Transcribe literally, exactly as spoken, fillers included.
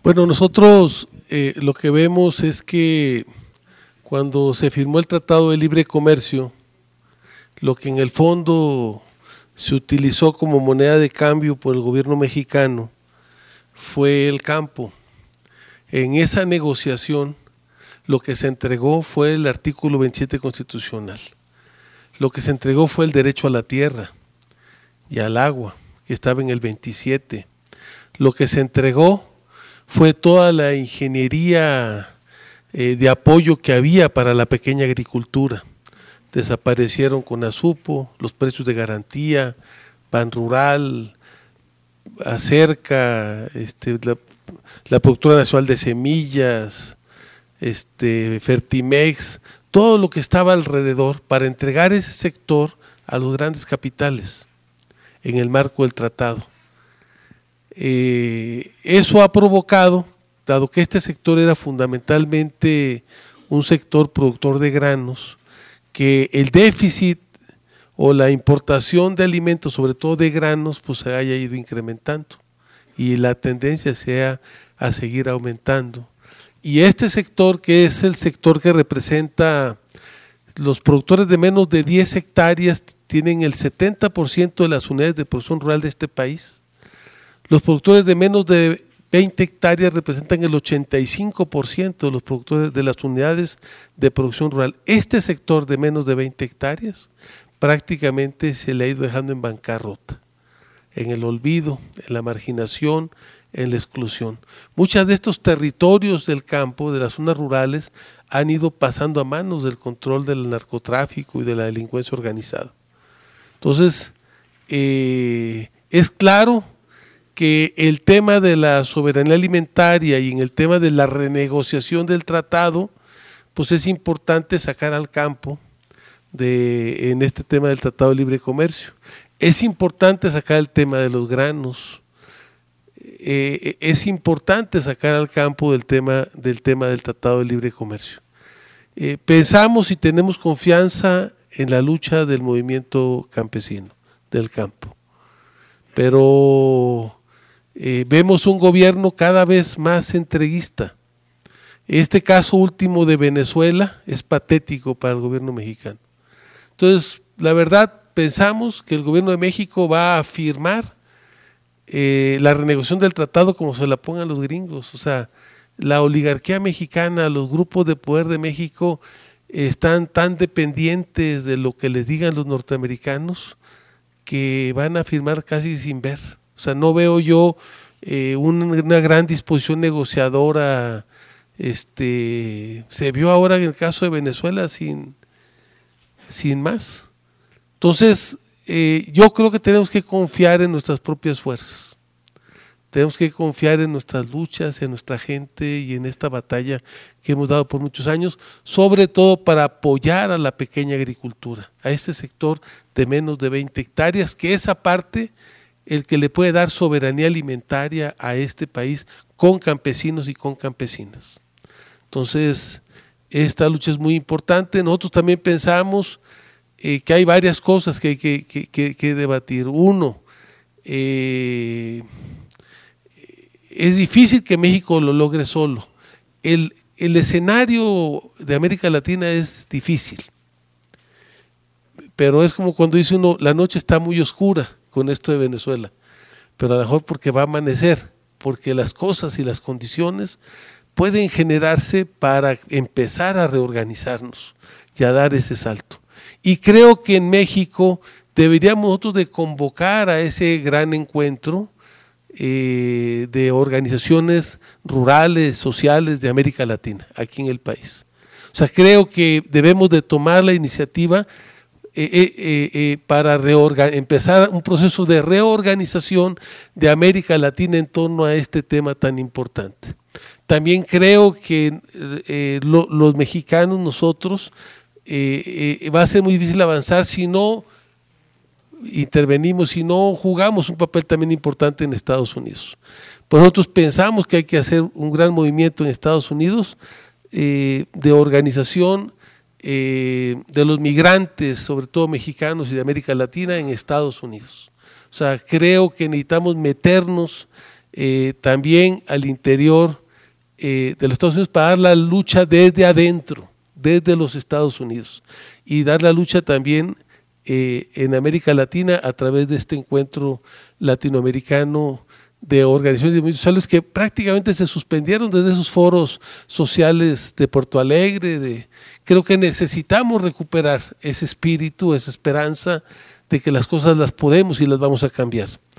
Bueno, nosotros eh, lo que vemos es que cuando se firmó el Tratado de Libre Comercio, lo que en el fondo se utilizó como moneda de cambio por el gobierno mexicano fue el campo. En esa negociación lo que se entregó fue el artículo veintisiete constitucional. Lo que se entregó fue el derecho a la tierra y al agua, que estaba en el veintisiete. Lo que se entregó fue toda la ingeniería eh, de apoyo que había para la pequeña agricultura. Desaparecieron CONASUPO, los precios de garantía, Ban Rural, Acerca, este, la, la Productora Nacional de Semillas, este, Fertimex, todo lo que estaba alrededor para entregar ese sector a los grandes capitales en el marco del tratado. Eh, eso ha provocado, dado que este sector era fundamentalmente un sector productor de granos, que el déficit o la importación de alimentos, sobre todo de granos, pues se haya ido incrementando y la tendencia sea a seguir aumentando. Y este sector, que es el sector que representa los productores de menos de diez hectáreas, tienen el setenta por ciento de las unidades de producción rural de este país. Los productores de menos de veinte hectáreas representan el ochenta y cinco por ciento de los productores de las unidades de producción rural. Este sector de menos de veinte hectáreas prácticamente se le ha ido dejando en bancarrota, en el olvido, en la marginación, en la exclusión. Muchos de estos territorios del campo, de las zonas rurales, han ido pasando a manos del control del narcotráfico y de la delincuencia organizada. Entonces, eh, es claro que el tema de la soberanía alimentaria y en el tema de la renegociación del tratado, pues es importante sacar al campo de, en este tema del Tratado de Libre Comercio. Es importante sacar el tema de los granos, eh, es importante sacar al campo del tema del, tema del Tratado de Libre Comercio. Eh, pensamos y tenemos confianza en la lucha del movimiento campesino, del campo, pero Eh, vemos un gobierno cada vez más entreguista. Este caso último de Venezuela es patético para el gobierno mexicano. Entonces, la verdad, pensamos que el gobierno de México va a firmar eh, la renegociación del tratado como se la pongan los gringos. O sea, la oligarquía mexicana, los grupos de poder de México eh, están tan dependientes de lo que les digan los norteamericanos que van a firmar casi sin ver. O sea, no veo yo eh, una, una gran disposición negociadora. Este, se vio ahora en el caso de Venezuela sin, sin más. Entonces, eh, yo creo que tenemos que confiar en nuestras propias fuerzas. Tenemos que confiar en nuestras luchas, en nuestra gente y en esta batalla que hemos dado por muchos años, sobre todo para apoyar a la pequeña agricultura, a este sector de menos de veinte hectáreas, que esa parte el que le puede dar soberanía alimentaria a este país con campesinos y con campesinas. Entonces, esta lucha es muy importante. Nosotros también pensamos eh, que hay varias cosas que hay que, que, que, que debatir. Uno, eh, es difícil que México lo logre solo. El, el escenario de América Latina es difícil, pero es como cuando dice uno, la noche está muy oscura con esto de Venezuela, pero a lo mejor porque va a amanecer, porque las cosas y las condiciones pueden generarse para empezar a reorganizarnos y a dar ese salto. Y creo que en México deberíamos nosotros de convocar a ese gran encuentro eh, de organizaciones rurales, sociales de América Latina, aquí en el país. O sea, creo que debemos de tomar la iniciativa Eh, eh, eh, para empezar un proceso de reorganización de América Latina en torno a este tema tan importante. También creo que eh, lo, los mexicanos, nosotros, eh, eh, va a ser muy difícil avanzar si no intervenimos, si no jugamos un papel también importante en Estados Unidos. Pues nosotros pensamos que hay que hacer un gran movimiento en Estados Unidos eh, de organización Eh, de los migrantes, sobre todo mexicanos y de América Latina, en Estados Unidos. O sea, creo que necesitamos meternos eh, también al interior eh, de los Estados Unidos para dar la lucha desde adentro, desde los Estados Unidos, y dar la lucha también eh, en América Latina a través de este encuentro latinoamericano de organizaciones de movimientos sociales que prácticamente se suspendieron desde esos foros sociales de Porto Alegre. De, creo que necesitamos recuperar ese espíritu, esa esperanza de que las cosas las podemos y las vamos a cambiar.